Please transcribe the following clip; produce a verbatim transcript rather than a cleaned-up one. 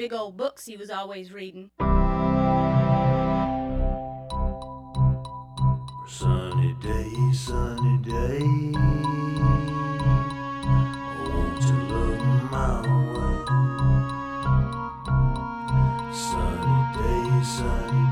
big old books he was always reading. Sunny day, sunny day, won't you look my way? Sunny day, sunny